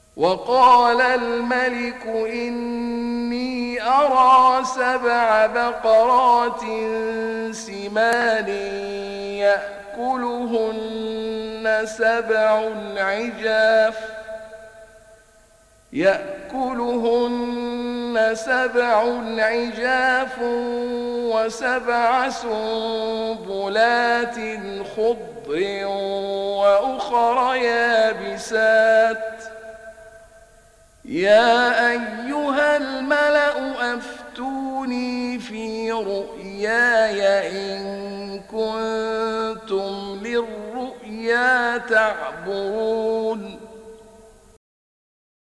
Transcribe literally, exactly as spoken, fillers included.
وقال الملك إني أرى سبع بقرات سمان يأكلهن سبع عجاف يأكلهن سبع عجاف وسبع سنبلات خضر وأخر يابسات يا أيها الملأ أفتوني في رؤياي إن كنتم للرؤيا تعبرون